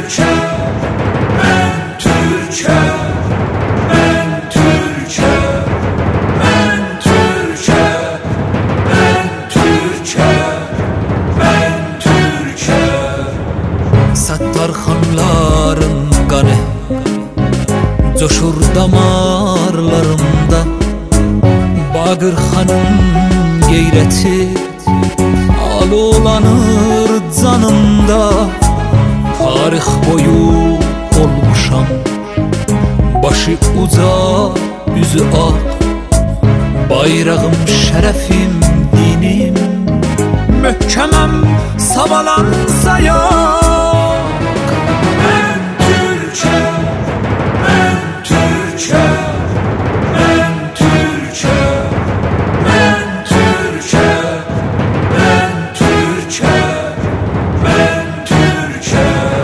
Türkçe, ben Türkçe, ben Türkçe, ben Türkçe, ben Türkçe, ben Türkçe. Sattarxanların qanı coşur damarlarımda, Bağırxanın qeyrəti alovlanır canımda. Tarix boyu olmuşam başı uca, üzü ağ, bayrağım, şərəfim, dinim, möhkəməm savalansa yox. Ben Türkçe, ben Türkçe, ben Türkçe, ben Türkçe, ben Türkçe, ben Türkçe.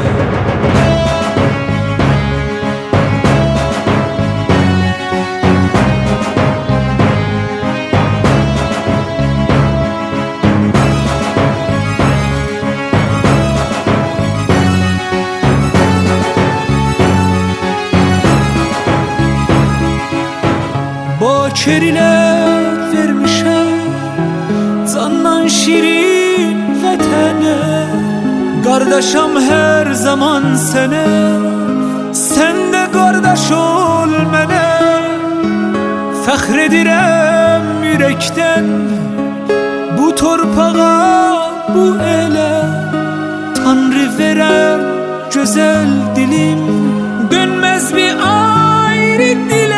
Bakirine vermişəm candan şirin vətənə, qardaşam hər zaman sənə, sən də qardaş ol mənə. Fəxr edirəm ürəkdən bu torpağa, bu elə. Tanrı verən gözəl dilim, dönməz bir ayrı dilim.